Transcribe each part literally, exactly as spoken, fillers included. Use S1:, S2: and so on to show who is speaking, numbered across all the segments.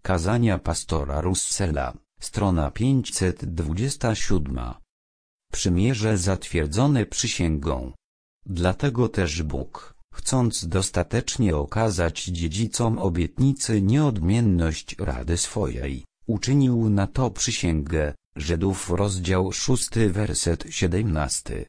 S1: Kazania pastora Russella, strona pięćset dwadzieścia siedem. Przymierze zatwierdzone przysięgą. Dlatego też Bóg, chcąc dostatecznie okazać dziedzicom obietnicy nieodmienność rady swojej, uczynił na to przysięgę. Żydów rozdział szósty werset siedemnasty.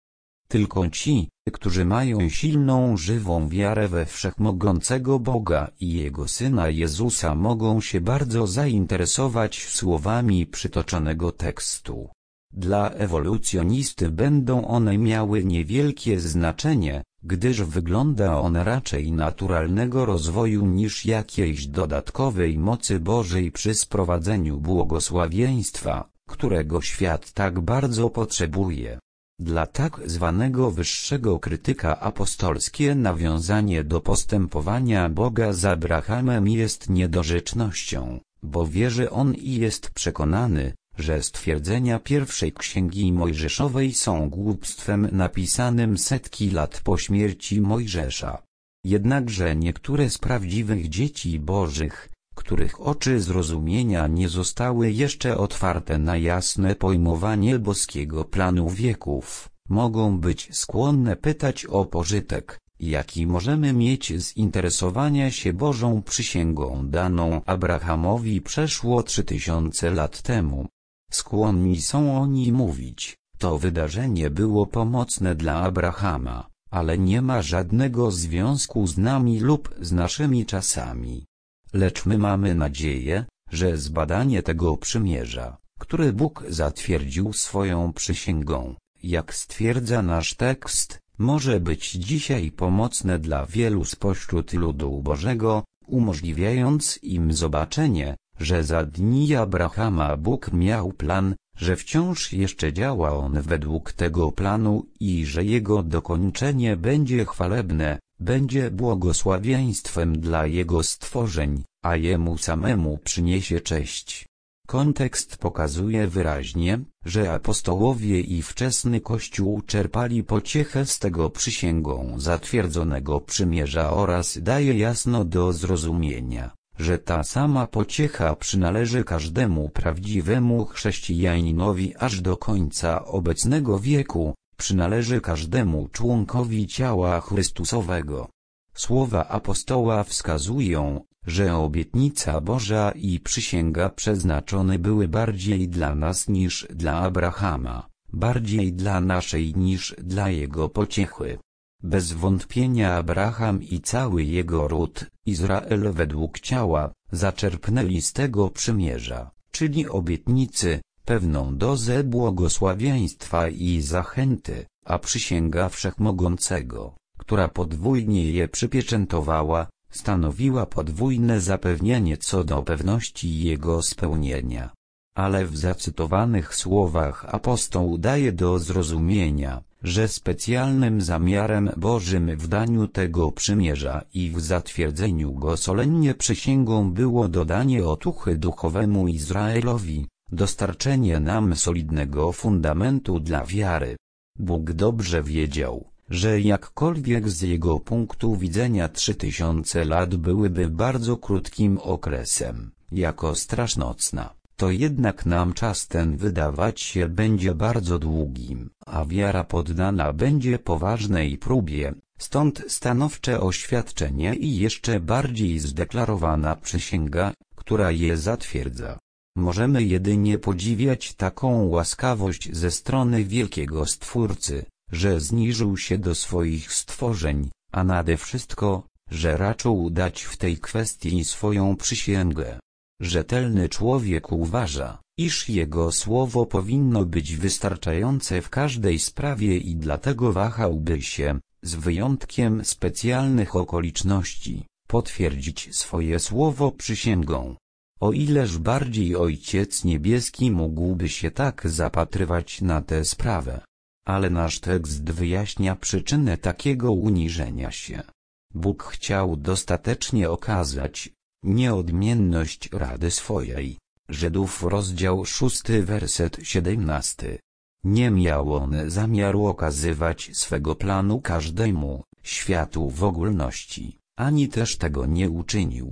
S1: Tylko ci, którzy mają silną żywą wiarę we wszechmogącego Boga i Jego Syna Jezusa, mogą się bardzo zainteresować słowami przytoczonego tekstu. Dla ewolucjonisty będą one miały niewielkie znaczenie, gdyż wygląda on raczej naturalnego rozwoju niż jakiejś dodatkowej mocy Bożej przy sprowadzeniu błogosławieństwa, którego świat tak bardzo potrzebuje. Dla tak zwanego wyższego krytyka apostolskie nawiązanie do postępowania Boga z Abrahamem jest niedorzecznością, bo wierzy on i jest przekonany, że stwierdzenia pierwszej księgi Mojżeszowej są głupstwem napisanym setki lat po śmierci Mojżesza. Jednakże niektóre z prawdziwych dzieci Bożych, których oczy zrozumienia nie zostały jeszcze otwarte na jasne pojmowanie boskiego planu wieków, mogą być skłonne pytać o pożytek, jaki możemy mieć z interesowania się Bożą przysięgą daną Abrahamowi przeszło trzy tysiące lat temu. Skłonni są oni mówić, to wydarzenie było pomocne dla Abrahama, ale nie ma żadnego związku z nami lub z naszymi czasami. Lecz my mamy nadzieję, że zbadanie tego przymierza, które Bóg zatwierdził swoją przysięgą, jak stwierdza nasz tekst, może być dzisiaj pomocne dla wielu spośród ludu Bożego, umożliwiając im zobaczenie, że za dni Abrahama Bóg miał plan, że wciąż jeszcze działa on według tego planu i że jego dokończenie będzie chwalebne, będzie błogosławieństwem dla jego stworzeń, a jemu samemu przyniesie cześć. Kontekst pokazuje wyraźnie, że apostołowie i wczesny Kościół czerpali pociechę z tego przysięgą zatwierdzonego przymierza oraz daje jasno do zrozumienia, że ta sama pociecha przynależy każdemu prawdziwemu chrześcijaninowi aż do końca obecnego wieku, przynależy każdemu członkowi ciała Chrystusowego. Słowa apostoła wskazują, że obietnica Boża i przysięga przeznaczone były bardziej dla nas niż dla Abrahama, bardziej dla naszej niż dla jego pociechy. Bez wątpienia Abraham i cały jego ród, Izrael według ciała, zaczerpnęli z tego przymierza, czyli obietnicy, pewną dozę błogosławieństwa i zachęty, a przysięga Wszechmogącego, która podwójnie je przypieczętowała, stanowiła podwójne zapewnienie co do pewności jego spełnienia. Ale w zacytowanych słowach apostoł daje do zrozumienia, że specjalnym zamiarem Bożym w daniu tego przymierza i w zatwierdzeniu go solennie przysięgą było dodanie otuchy duchowemu Izraelowi, dostarczenie nam solidnego fundamentu dla wiary. Bóg dobrze wiedział, że jakkolwiek z jego punktu widzenia trzy tysiące lat byłyby bardzo krótkim okresem, jako straż nocna, to jednak nam czas ten wydawać się będzie bardzo długim, a wiara poddana będzie poważnej próbie, stąd stanowcze oświadczenie i jeszcze bardziej zdeklarowana przysięga, która je zatwierdza. Możemy jedynie podziwiać taką łaskawość ze strony wielkiego Stwórcy, że zniżył się do swoich stworzeń, a nade wszystko, że raczył dać w tej kwestii swoją przysięgę. Rzetelny człowiek uważa, iż jego słowo powinno być wystarczające w każdej sprawie i dlatego wahałby się, z wyjątkiem specjalnych okoliczności, potwierdzić swoje słowo przysięgą. O ileż bardziej Ojciec Niebieski mógłby się tak zapatrywać na tę sprawę. Ale nasz tekst wyjaśnia przyczynę takiego uniżenia się. Bóg chciał dostatecznie okazać nieodmienność rady swojej. Żydów rozdział szósty werset siedemnasty. Nie miał on zamiaru okazywać swego planu każdemu, światu w ogólności, ani też tego nie uczynił.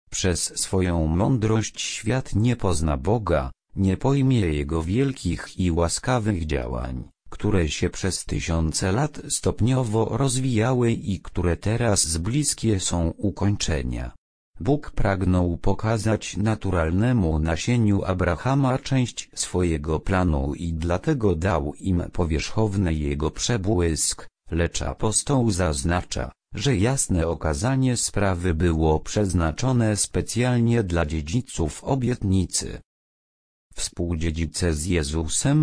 S1: Przez swoją mądrość świat nie pozna Boga, nie pojmie Jego wielkich i łaskawych działań, które się przez tysiące lat stopniowo rozwijały i które teraz z bliskie są ukończenia. Bóg pragnął pokazać naturalnemu nasieniu Abrahama część swojego planu i dlatego dał im powierzchowny jego przebłysk, lecz apostoł zaznacza, że jasne okazanie sprawy było przeznaczone specjalnie dla dziedziców obietnicy. Współdziedzice z Jezusem.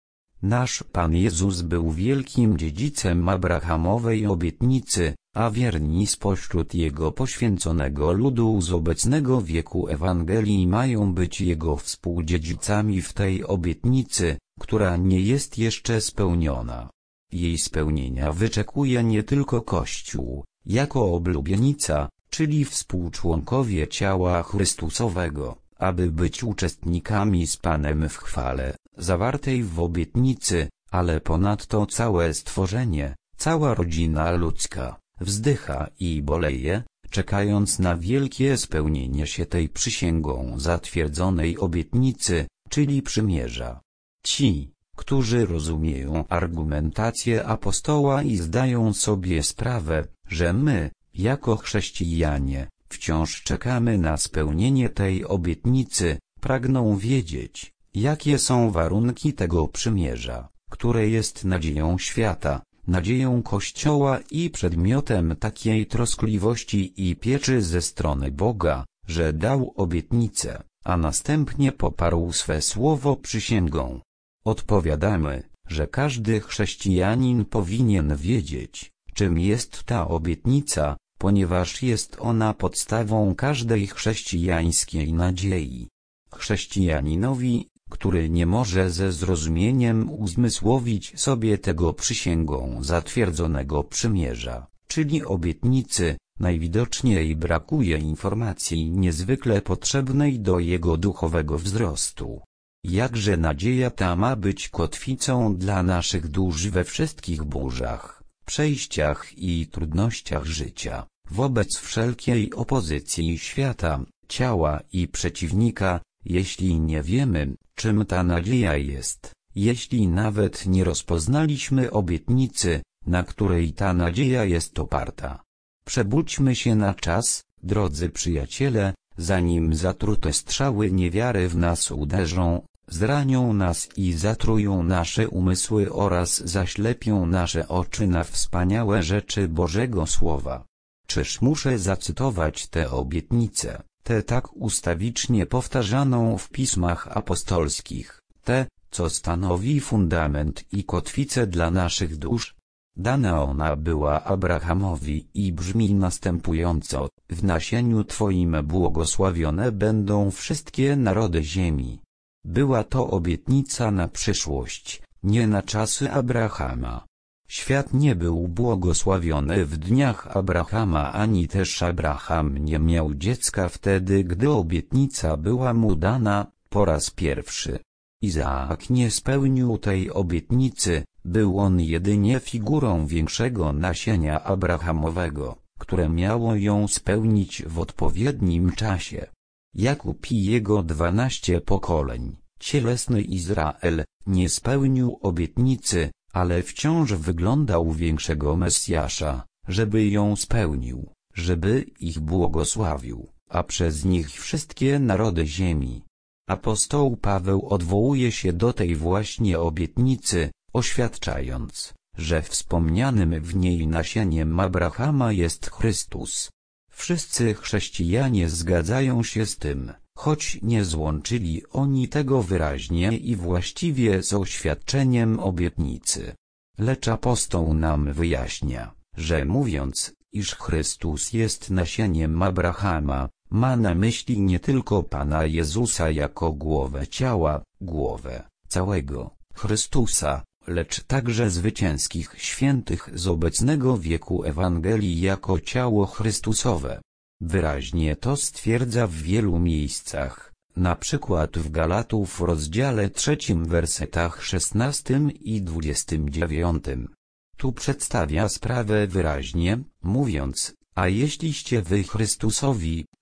S1: Nasz Pan Jezus był wielkim dziedzicem Abrahamowej obietnicy, a wierni spośród Jego poświęconego ludu z obecnego wieku Ewangelii mają być Jego współdziedzicami w tej obietnicy, która nie jest jeszcze spełniona. Jej spełnienia wyczekuje nie tylko Kościół, jako oblubienica, czyli współczłonkowie ciała Chrystusowego, aby być uczestnikami z Panem w chwale, zawartej w obietnicy, ale ponadto całe stworzenie, cała rodzina ludzka, wzdycha i boleje, czekając na wielkie spełnienie się tej przysięgą zatwierdzonej obietnicy, czyli przymierza. Ci, którzy rozumieją argumentację apostoła i zdają sobie sprawę, że my, jako chrześcijanie, wciąż czekamy na spełnienie tej obietnicy, pragną wiedzieć, jakie są warunki tego przymierza, które jest nadzieją świata, nadzieją Kościoła i przedmiotem takiej troskliwości i pieczy ze strony Boga, że dał obietnicę, a następnie poparł swe słowo przysięgą. Odpowiadamy, że każdy chrześcijanin powinien wiedzieć, czym jest ta obietnica, ponieważ jest ona podstawą każdej chrześcijańskiej nadziei. Chrześcijaninowi, który nie może ze zrozumieniem uzmysłowić sobie tego przysięgą zatwierdzonego przymierza, czyli obietnicy, najwidoczniej brakuje informacji niezwykle potrzebnej do jego duchowego wzrostu. Jakże nadzieja ta ma być kotwicą dla naszych dusz we wszystkich burzach, przejściach i trudnościach życia, wobec wszelkiej opozycji świata, ciała i przeciwnika, jeśli nie wiemy, czym ta nadzieja jest, jeśli nawet nie rozpoznaliśmy obietnicy, na której ta nadzieja jest oparta. Przebudźmy się na czas, drodzy przyjaciele, zanim zatrute strzały niewiary w nas uderzą, zranią nas i zatrują nasze umysły oraz zaślepią nasze oczy na wspaniałe rzeczy Bożego Słowa. Czyż muszę zacytować tę obietnicę, tę tak ustawicznie powtarzaną w pismach apostolskich, tę, co stanowi fundament i kotwicę dla naszych dusz? Dana ona była Abrahamowi i brzmi następująco: w nasieniu Twoim błogosławione będą wszystkie narody ziemi. Była to obietnica na przyszłość, nie na czasy Abrahama. Świat nie był błogosławiony w dniach Abrahama, ani też Abraham nie miał dziecka wtedy, gdy obietnica była mu dana po raz pierwszy. Izaak nie spełnił tej obietnicy, był on jedynie figurą większego nasienia Abrahamowego, które miało ją spełnić w odpowiednim czasie. Jakub i jego dwanaście pokoleń, cielesny Izrael, nie spełnił obietnicy, ale wciąż wyglądał większego Mesjasza, żeby ją spełnił, żeby ich błogosławił, a przez nich wszystkie narody ziemi. Apostoł Paweł odwołuje się do tej właśnie obietnicy, oświadczając, że wspomnianym w niej nasieniem Abrahama jest Chrystus. Wszyscy chrześcijanie zgadzają się z tym, choć nie złączyli oni tego wyraźnie i właściwie z oświadczeniem obietnicy. Lecz apostoł nam wyjaśnia, że mówiąc, iż Chrystus jest nasieniem Abrahama, ma na myśli nie tylko Pana Jezusa jako głowę ciała, głowę całego Chrystusa, lecz także zwycięskich świętych z obecnego wieku Ewangelii jako ciało Chrystusowe. Wyraźnie to stwierdza w wielu miejscach, na przykład w Galatów rozdziale trzecim wersetach szesnastym i dwudziestym dziewiątym. Tu przedstawia sprawę wyraźnie, mówiąc: a jeśliście wy Chrystusowi,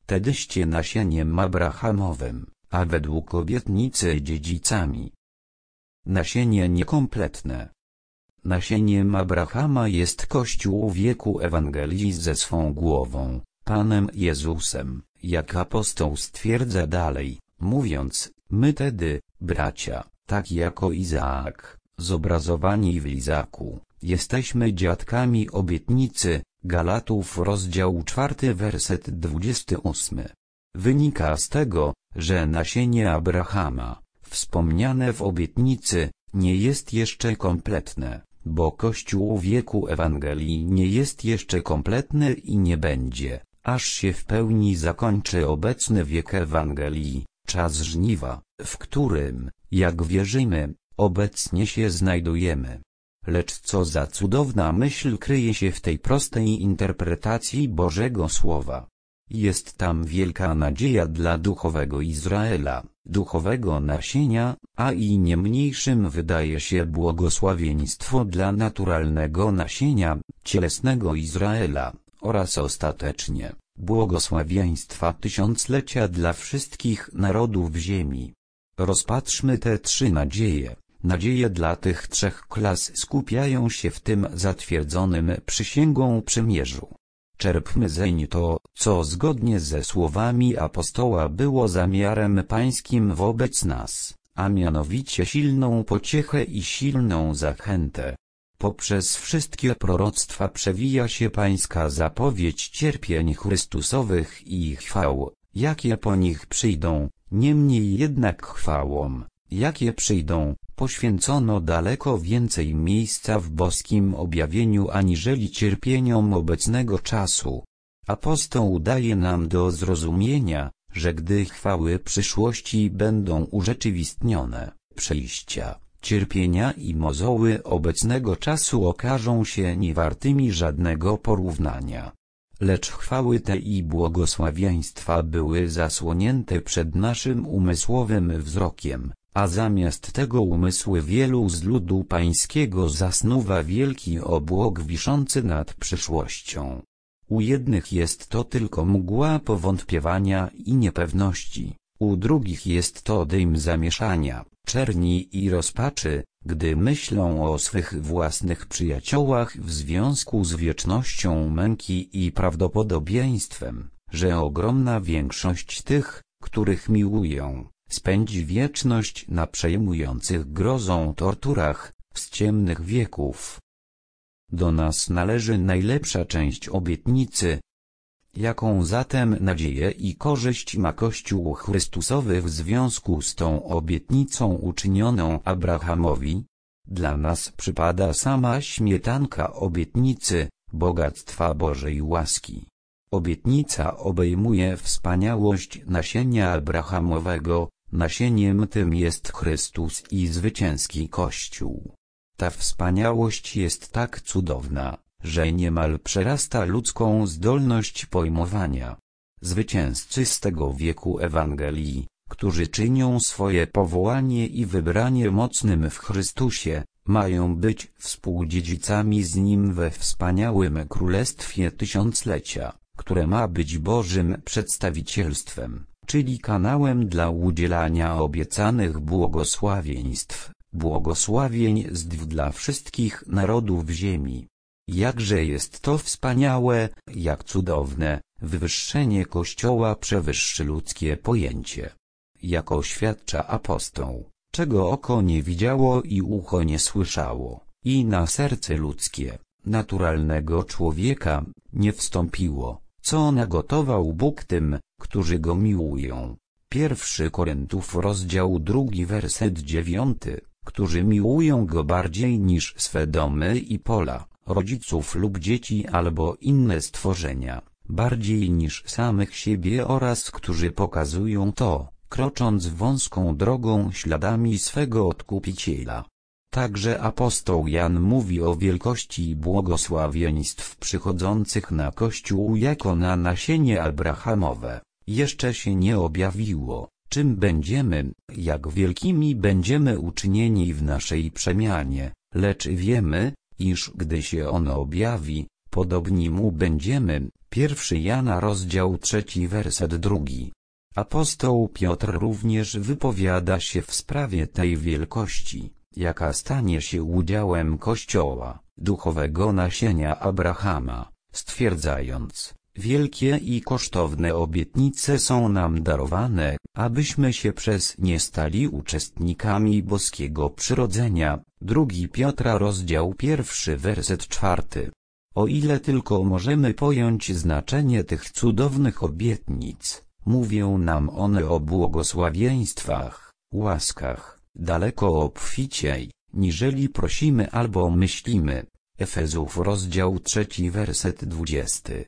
S1: wtedyście nasieniem Abrahamowym, a według obietnicy dziedzicami. Nasienie niekompletne. Nasieniem Abrahama jest Kościół wieku Ewangelii ze swą głową, Panem Jezusem, jak apostoł stwierdza dalej, mówiąc, my tedy, bracia, tak jako Izaak, zobrazowani w Izaku, jesteśmy dziadkami obietnicy. Galatów rozdział czwarty werset dwudziesty ósmy. Wynika z tego, że nasienie Abrahama, wspomniane w obietnicy, nie jest jeszcze kompletne, bo Kościół wieku Ewangelii nie jest jeszcze kompletny i nie będzie, aż się w pełni zakończy obecny wiek Ewangelii, czas żniwa, w którym, jak wierzymy, obecnie się znajdujemy. Lecz co za cudowna myśl kryje się w tej prostej interpretacji Bożego Słowa. Jest tam wielka nadzieja dla duchowego Izraela, duchowego nasienia, a i nie mniejszym wydaje się błogosławieństwo dla naturalnego nasienia, cielesnego Izraela, oraz ostatecznie, błogosławieństwa tysiąclecia dla wszystkich narodów ziemi. Rozpatrzmy te trzy nadzieje. Nadzieje dla tych trzech klas skupiają się w tym zatwierdzonym przysięgą przymierzu. Czerpmy zeń to, co zgodnie ze słowami apostoła było zamiarem pańskim wobec nas, a mianowicie silną pociechę i silną zachętę. Poprzez wszystkie proroctwa przewija się pańska zapowiedź cierpień Chrystusowych i chwał, jakie po nich przyjdą, niemniej jednak chwałom, jakie przyjdą, poświęcono daleko więcej miejsca w boskim objawieniu aniżeli cierpieniom obecnego czasu. Apostoł daje nam do zrozumienia, że gdy chwały przyszłości będą urzeczywistnione, przejścia, cierpienia i mozoły obecnego czasu okażą się niewartymi żadnego porównania. Lecz chwały te i błogosławieństwa były zasłonięte przed naszym umysłowym wzrokiem, a zamiast tego umysły wielu z ludu pańskiego zasnuwa wielki obłok wiszący nad przyszłością. U jednych jest to tylko mgła powątpiewania i niepewności, u drugich jest to dym zamieszania, czerni i rozpaczy, gdy myślą o swych własnych przyjaciołach w związku z wiecznością męki i prawdopodobieństwem, że ogromna większość tych, których miłują, spędzi wieczność na przejmujących grozą torturach, z ciemnych wieków. Do nas należy najlepsza część obietnicy. Jaką zatem nadzieję i korzyść ma Kościół Chrystusowy w związku z tą obietnicą uczynioną Abrahamowi? Dla nas przypada sama śmietanka obietnicy, bogactwa Bożej łaski. Obietnica obejmuje wspaniałość nasienia Abrahamowego, nasieniem tym jest Chrystus i zwycięski Kościół. Ta wspaniałość jest tak cudowna, że niemal przerasta ludzką zdolność pojmowania. Zwycięzcy z tego wieku Ewangelii, którzy czynią swoje powołanie i wybranie mocnym w Chrystusie, mają być współdziedzicami z Nim we wspaniałym Królestwie Tysiąclecia, które ma być Bożym przedstawicielstwem, czyli kanałem dla udzielania obiecanych błogosławieństw, błogosławieństw dla wszystkich narodów ziemi. Jakże jest to wspaniałe, jak cudowne, wywyższenie Kościoła przewyższy ludzkie pojęcie. Jak oświadcza apostoł, czego oko nie widziało i ucho nie słyszało, i na serce ludzkie, naturalnego człowieka, nie wstąpiło, co nagotował Bóg tym, którzy Go miłują. Pierwszy Koryntiów rozdział drugi werset dziewiąty, którzy miłują Go bardziej niż swe domy i pola, rodziców lub dzieci albo inne stworzenia, bardziej niż samych siebie oraz którzy pokazują to, krocząc wąską drogą śladami swego Odkupiciela. Także apostoł Jan mówi o wielkości błogosławieństw przychodzących na Kościół jako na nasienie Abrahamowe. Jeszcze się nie objawiło, czym będziemy, jak wielkimi będziemy uczynieni w naszej przemianie, lecz wiemy, iż gdy się ono objawi, podobni Mu będziemy, Pierwszy Jana rozdział trzeci werset drugi. Apostoł Piotr również wypowiada się w sprawie tej wielkości, jaka stanie się udziałem Kościoła, duchowego nasienia Abrahama, stwierdzając: wielkie i kosztowne obietnice są nam darowane, abyśmy się przez nie stali uczestnikami boskiego przyrodzenia. Drugi Piotra rozdział pierwszy werset czwarty. O ile tylko możemy pojąć znaczenie tych cudownych obietnic, mówią nam one o błogosławieństwach, łaskach, daleko obficiej, niżeli prosimy albo myślimy. Efezów rozdział trzeci werset dwudziesty.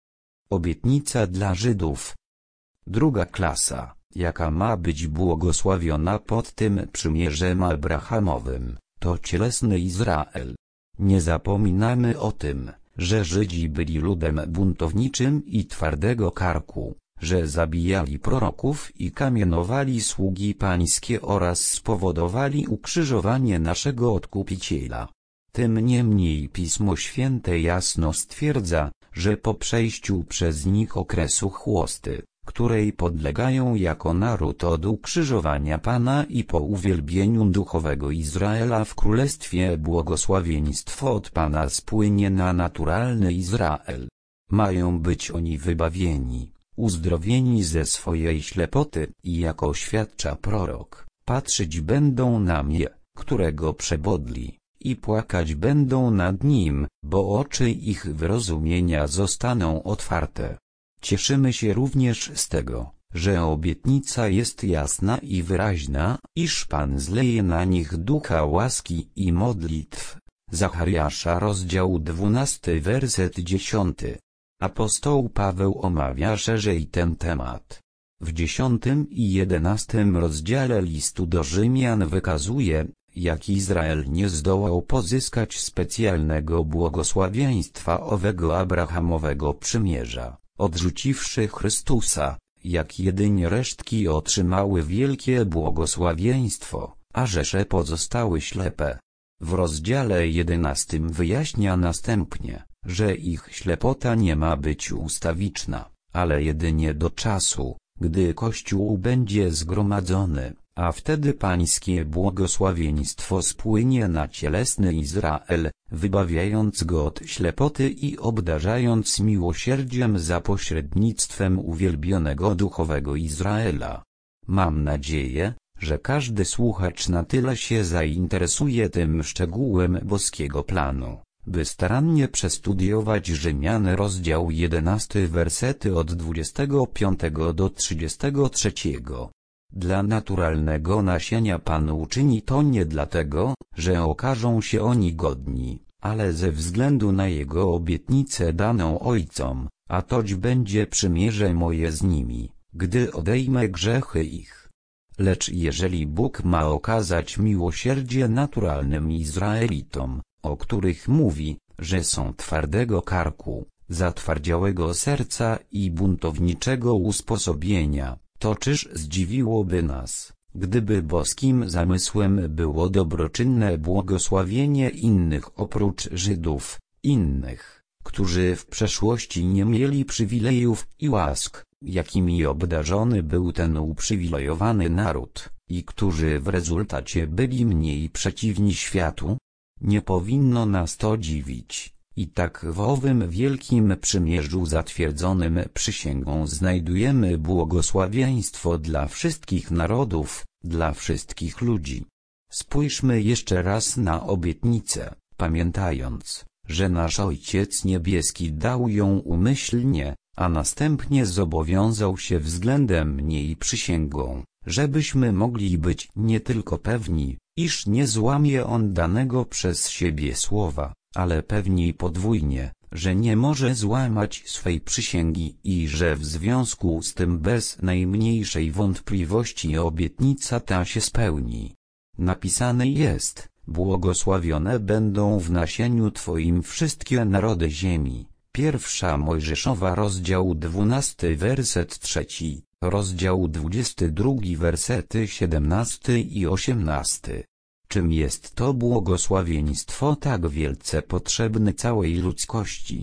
S1: Obietnica dla Żydów. Druga klasa, jaka ma być błogosławiona pod tym przymierzem abrahamowym, to cielesny Izrael. Nie zapominamy o tym, że Żydzi byli ludem buntowniczym i twardego karku, że zabijali proroków i kamienowali sługi pańskie oraz spowodowali ukrzyżowanie naszego Odkupiciela. Tym niemniej Pismo Święte jasno stwierdza, że po przejściu przez nich okresu chłosty, której podlegają jako naród od ukrzyżowania Pana i po uwielbieniu duchowego Izraela w Królestwie, błogosławieństwo od Pana spłynie na naturalny Izrael. Mają być oni wybawieni, uzdrowieni ze swojej ślepoty i, jako świadcza prorok, patrzeć będą na mnie, którego przebodli, i płakać będą nad nim, bo oczy ich wyrozumienia zostaną otwarte. Cieszymy się również z tego, że obietnica jest jasna i wyraźna, iż Pan zleje na nich ducha łaski i modlitw. Zachariasza rozdział dwunasty werset dziesiąty. Apostoł Paweł omawia szerzej ten temat. W dziesiątym i jedenastym rozdziale listu do Rzymian wykazuje, jak Izrael nie zdołał pozyskać specjalnego błogosławieństwa owego abrahamowego przymierza, odrzuciwszy Chrystusa, jak jedynie resztki otrzymały wielkie błogosławieństwo, a rzesze pozostały ślepe. W rozdziale jedenastym wyjaśnia następnie, że ich ślepota nie ma być ustawiczna, ale jedynie do czasu, gdy Kościół będzie zgromadzony, a wtedy pańskie błogosławieństwo spłynie na cielesny Izrael, wybawiając go od ślepoty i obdarzając miłosierdziem za pośrednictwem uwielbionego duchowego Izraela. Mam nadzieję, że każdy słuchacz na tyle się zainteresuje tym szczegółem boskiego planu, by starannie przestudiować Rzymian rozdział jedenasty wersety od dwudziestego piątego do trzydziestego trzeciego. Dla naturalnego nasienia Pan uczyni to nie dlatego, że okażą się oni godni, ale ze względu na Jego obietnicę daną ojcom, a toć będzie przymierze moje z nimi, gdy odejmę grzechy ich. Lecz jeżeli Bóg ma okazać miłosierdzie naturalnym Izraelitom, o których mówi, że są twardego karku, zatwardziałego serca i buntowniczego usposobienia, to czyż zdziwiłoby nas, gdyby boskim zamysłem było dobroczynne błogosławienie innych oprócz Żydów, innych, którzy w przeszłości nie mieli przywilejów i łask, jakimi obdarzony był ten uprzywilejowany naród, i którzy w rezultacie byli mniej przeciwni światu? Nie powinno nas to dziwić. I tak w owym wielkim przymierzu zatwierdzonym przysięgą znajdujemy błogosławieństwo dla wszystkich narodów, dla wszystkich ludzi. Spójrzmy jeszcze raz na obietnicę, pamiętając, że nasz Ojciec Niebieski dał ją umyślnie, a następnie zobowiązał się względem niej przysięgą, żebyśmy mogli być nie tylko pewni, iż nie złamie on danego przez siebie słowa, ale pewni podwójnie, że nie może złamać swej przysięgi i że w związku z tym bez najmniejszej wątpliwości obietnica ta się spełni. Napisane jest: błogosławione będą w nasieniu Twoim wszystkie narody ziemi. Pierwsza Mojżeszowa rozdział dwunasty werset trzeci, rozdział dwudziesty drugi wersety siedemnasty i osiemnasty. Czym jest to błogosławieństwo tak wielce potrzebne całej ludzkości?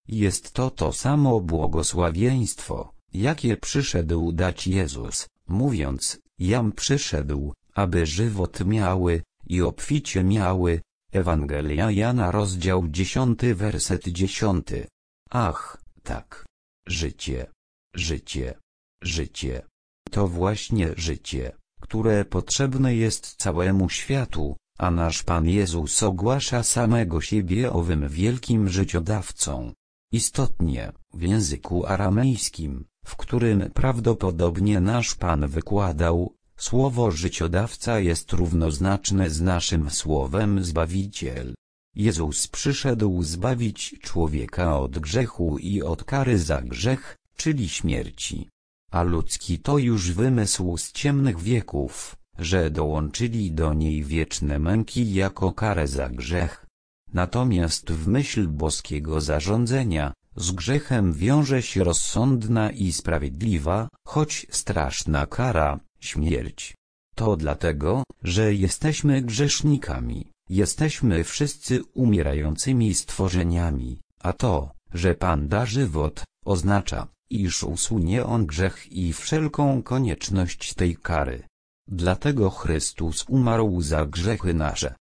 S1: Jest to to samo błogosławieństwo, jakie przyszedł dać Jezus, mówiąc: Jam przyszedł, aby żywot miały, i obficie miały. Ewangelia Jana, rozdział dziesiąty, werset dziesiąty. Ach, tak. Życie. Życie. Życie. To właśnie życie, które potrzebne jest całemu światu, a nasz Pan Jezus ogłasza samego siebie owym wielkim życiodawcą. Istotnie, w języku aramejskim, w którym prawdopodobnie nasz Pan wykładał, słowo życiodawca jest równoznaczne z naszym słowem Zbawiciel. Jezus przyszedł zbawić człowieka od grzechu i od kary za grzech, czyli śmierci. A ludzki to już wymysł z ciemnych wieków, że dołączyli do niej wieczne męki jako karę za grzech. Natomiast w myśl boskiego zarządzenia, z grzechem wiąże się rozsądna i sprawiedliwa, choć straszna kara, śmierć. To dlatego, że jesteśmy grzesznikami, jesteśmy wszyscy umierającymi stworzeniami, a to, że Pan da żywot, oznacza, iż usunie On grzech i wszelką konieczność tej kary. Dlatego Chrystus umarł za grzechy nasze.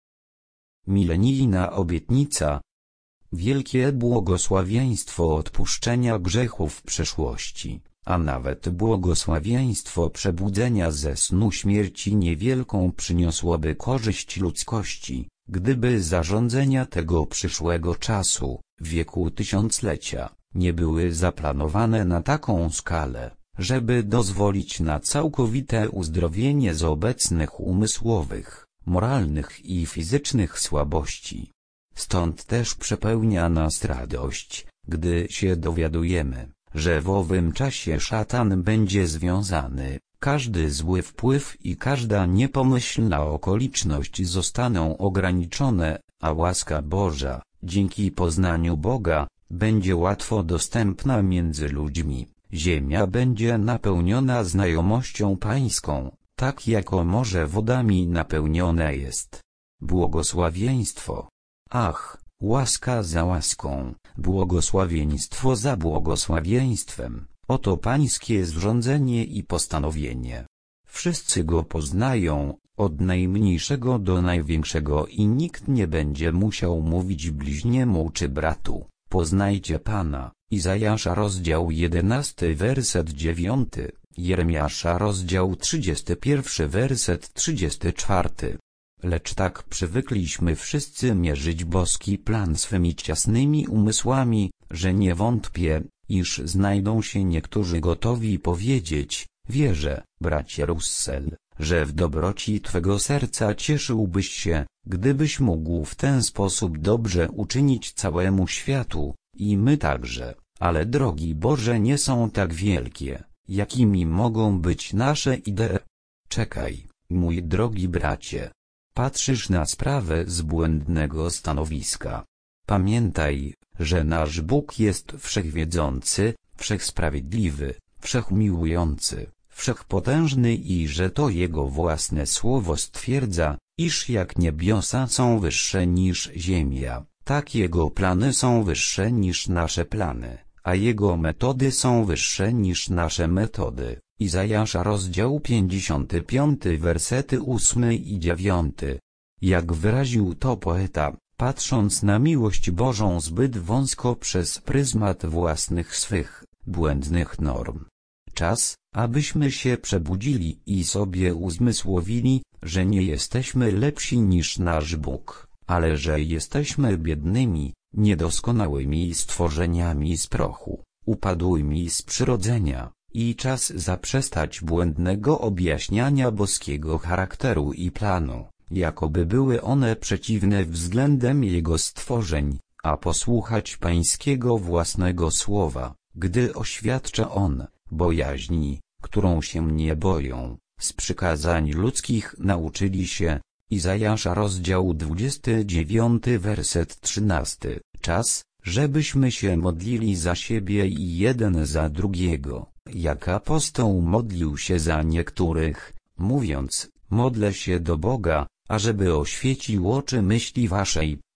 S1: Milenijna obietnica. Wielkie błogosławieństwo odpuszczenia grzechów przeszłości, a nawet błogosławieństwo przebudzenia ze snu śmierci niewielką przyniosłoby korzyść ludzkości, gdyby zarządzenia tego przyszłego czasu, wieku tysiąclecia, nie były zaplanowane na taką skalę, żeby dozwolić na całkowite uzdrowienie z obecnych umysłowych, moralnych i fizycznych słabości. Stąd też przepełnia nas radość, gdy się dowiadujemy, że w owym czasie szatan będzie związany, każdy zły wpływ i każda niepomyślna okoliczność zostaną ograniczone, a łaska Boża, dzięki poznaniu Boga, będzie łatwo dostępna między ludźmi. Ziemia będzie napełniona znajomością Pańską, tak jako morze wodami napełnione jest. Błogosławieństwo. Ach, łaska za łaską, błogosławieństwo za błogosławieństwem, oto Pańskie zrządzenie i postanowienie. Wszyscy Go poznają, od najmniejszego do największego, i nikt nie będzie musiał mówić bliźniemu czy bratu: poznajcie Pana. Izajasza, rozdział jedenasty, werset dziewiąty, Jeremiasza, rozdział trzydziesty pierwszy, werset trzydziesty czwarty. Lecz tak przywykliśmy wszyscy mierzyć boski plan swymi ciasnymi umysłami, że nie wątpię, iż znajdą się niektórzy gotowi powiedzieć: wierzę, bracie Russell, że w dobroci Twego serca cieszyłbyś się, gdybyś mógł w ten sposób dobrze uczynić całemu światu, i my także. Ale drogi Boże, nie są tak wielkie, jakimi mogą być nasze idee. Czekaj, mój drogi bracie. Patrzysz na sprawę z błędnego stanowiska. Pamiętaj, że nasz Bóg jest wszechwiedzący, wszechsprawiedliwy, wszechmiłujący, wszechpotężny i że to Jego własne słowo stwierdza, iż jak niebiosa są wyższe niż ziemia, tak Jego plany są wyższe niż nasze plany, a Jego metody są wyższe niż nasze metody. Izajasza, rozdział pięćdziesiąty piąty, wersety ósmy i dziewiąty. Jak wyraził to poeta, patrząc na miłość Bożą zbyt wąsko przez pryzmat własnych swych, błędnych norm. Czas, abyśmy się przebudzili i sobie uzmysłowili, że nie jesteśmy lepsi niż nasz Bóg, ale że jesteśmy biednymi, niedoskonałymi stworzeniami z prochu, upadłymi z przyrodzenia, i czas zaprzestać błędnego objaśniania boskiego charakteru i planu, jakoby były one przeciwne względem Jego stworzeń, a posłuchać Pańskiego własnego słowa, gdy oświadcza On bojaźni, którą się nie boją, z przykazań ludzkich nauczyli się. Izajasza, rozdział dwudziesty dziewiąty, werset trzynasty. Czas, żebyśmy się modlili za siebie i jeden za drugiego, jak apostoł modlił się za niektórych, mówiąc: modlę się do Boga, ażeby oświecił oczy myśli waszej,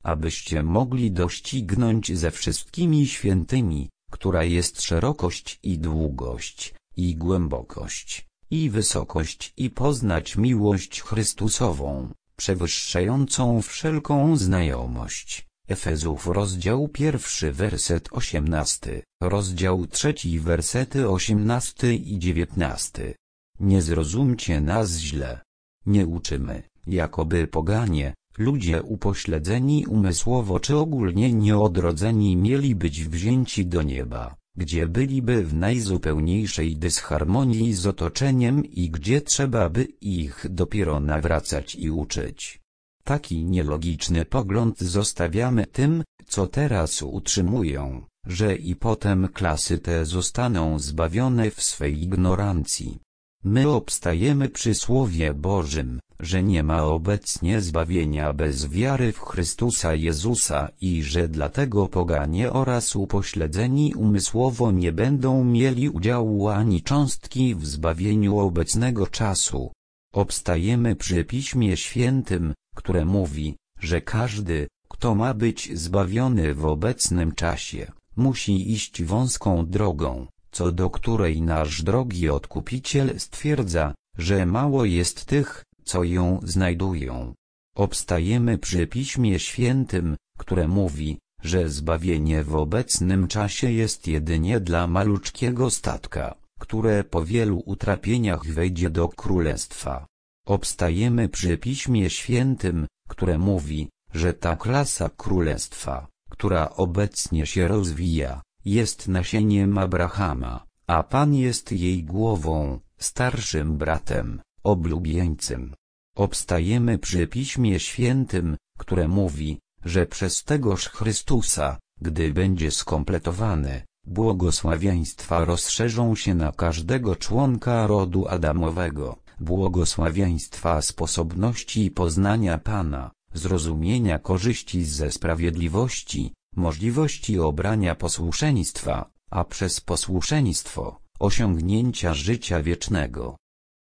S1: abyście mogli doścignąć ze wszystkimi świętymi, która jest szerokość i długość, i głębokość, i wysokość, i poznać miłość Chrystusową, przewyższającą wszelką znajomość. Efezów rozdział pierwszy werset osiemnasty, rozdział trzeci wersety osiemnasty i dziewiętnasty. Nie zrozumcie nas źle. Nie uczymy, jakoby poganie, ludzie upośledzeni umysłowo czy ogólnie nieodrodzeni mieli być wzięci do nieba, gdzie byliby w najzupełniejszej dysharmonii z otoczeniem i gdzie trzeba by ich dopiero nawracać i uczyć. Taki nielogiczny pogląd zostawiamy tym, co teraz utrzymują, że i potem klasy te zostaną zbawione w swej ignorancji. My obstajemy przy Słowie Bożym, że nie ma obecnie zbawienia bez wiary w Chrystusa Jezusa i że dlatego poganie oraz upośledzeni umysłowo nie będą mieli udziału ani cząstki w zbawieniu obecnego czasu. Obstajemy przy Piśmie Świętym, które mówi, że każdy, kto ma być zbawiony w obecnym czasie, musi iść wąską drogą, co do której nasz drogi Odkupiciel stwierdza, że mało jest tych, co ją znajdują. Obstajemy przy Piśmie Świętym, które mówi, że zbawienie w obecnym czasie jest jedynie dla maluczkiego statka, które po wielu utrapieniach wejdzie do królestwa. Obstajemy przy Piśmie Świętym, które mówi, że ta klasa królestwa, która obecnie się rozwija, jest nasieniem Abrahama, a Pan jest jej głową, starszym bratem, oblubieńcem. Obstajemy przy Piśmie Świętym, które mówi, że przez tegoż Chrystusa, gdy będzie skompletowany, błogosławieństwa rozszerzą się na każdego członka rodu Adamowego, błogosławieństwa sposobności poznania Pana, zrozumienia korzyści ze sprawiedliwości, możliwości obrania posłuszeństwa, a przez posłuszeństwo, osiągnięcia życia wiecznego.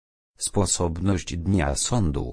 S1: Sposobność dnia sądu.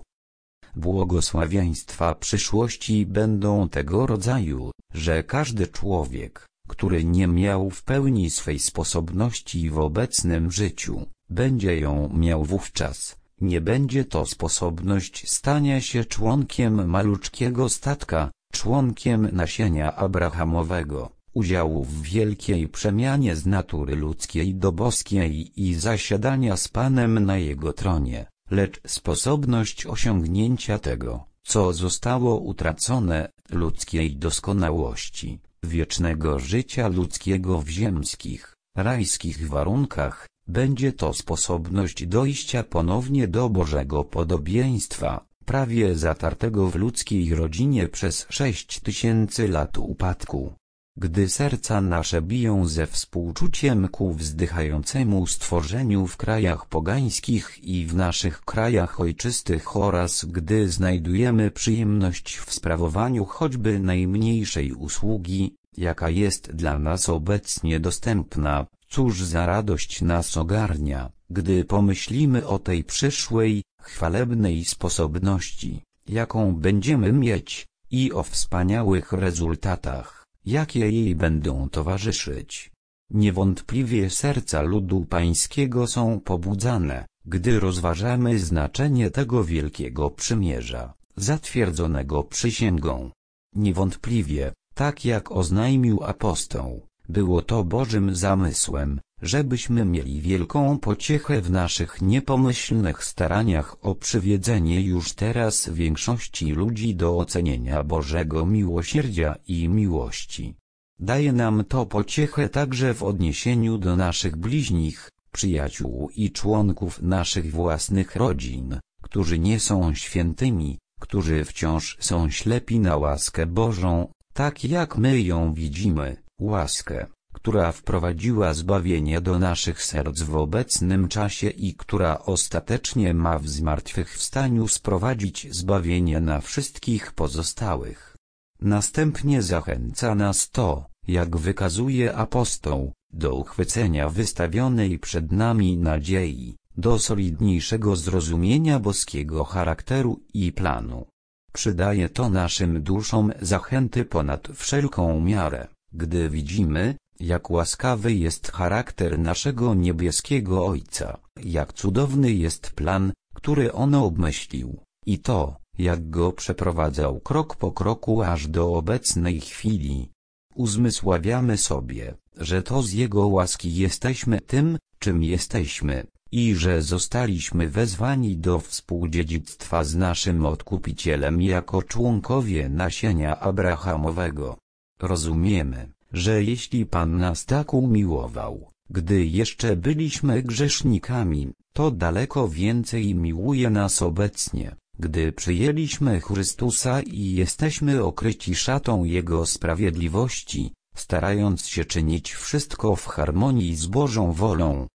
S1: Błogosławieństwa przyszłości będą tego rodzaju, że każdy człowiek, który nie miał w pełni swej sposobności w obecnym życiu, będzie ją miał wówczas. Nie będzie to sposobność stania się członkiem maluczkiego statka, członkiem nasienia Abrahamowego, udziału w wielkiej przemianie z natury ludzkiej do boskiej i zasiadania z Panem na Jego tronie, lecz sposobność osiągnięcia tego, co zostało utracone, ludzkiej doskonałości, wiecznego życia ludzkiego w ziemskich, rajskich warunkach. Będzie to sposobność dojścia ponownie do Bożego podobieństwa, prawie zatartego w ludzkiej rodzinie przez sześć tysięcy lat upadku. Gdy serca nasze biją ze współczuciem ku wzdychającemu stworzeniu w krajach pogańskich i w naszych krajach ojczystych oraz gdy znajdujemy przyjemność w sprawowaniu choćby najmniejszej usługi, jaka jest dla nas obecnie dostępna, cóż za radość nas ogarnia, gdy pomyślimy o tej przyszłej, chwalebnej sposobności, jaką będziemy mieć, i o wspaniałych rezultatach, jakie jej będą towarzyszyć. Niewątpliwie serca ludu pańskiego są pobudzane, gdy rozważamy znaczenie tego wielkiego przymierza, zatwierdzonego przysięgą. Niewątpliwie, tak jak oznajmił apostoł, było to Bożym zamysłem, żebyśmy mieli wielką pociechę w naszych niepomyślnych staraniach o przywiedzenie już teraz większości ludzi do ocenienia Bożego miłosierdzia i miłości. Daje nam to pociechę także w odniesieniu do naszych bliźnich, przyjaciół i członków naszych własnych rodzin, którzy nie są świętymi, którzy wciąż są ślepi na łaskę Bożą, tak jak my ją widzimy, łaskę, która wprowadziła zbawienie do naszych serc w obecnym czasie i która ostatecznie ma w zmartwychwstaniu sprowadzić zbawienie na wszystkich pozostałych. Następnie zachęca nas to, jak wykazuje apostoł, do uchwycenia wystawionej przed nami nadziei, do solidniejszego zrozumienia boskiego charakteru i planu. Przydaje to naszym duszom zachęty ponad wszelką miarę, gdy widzimy, jak łaskawy jest charakter naszego niebieskiego Ojca, jak cudowny jest plan, który On obmyślił, i to, jak go przeprowadzał krok po kroku aż do obecnej chwili. Uzmysławiamy sobie, że to z Jego łaski jesteśmy tym, czym jesteśmy, i że zostaliśmy wezwani do współdziedzictwa z naszym Odkupicielem jako członkowie nasienia Abrahamowego. Rozumiemy, że jeśli Pan nas tak umiłował, gdy jeszcze byliśmy grzesznikami, to daleko więcej miłuje nas obecnie, gdy przyjęliśmy Chrystusa i jesteśmy okryci szatą Jego sprawiedliwości, starając się czynić wszystko w harmonii z Bożą wolą.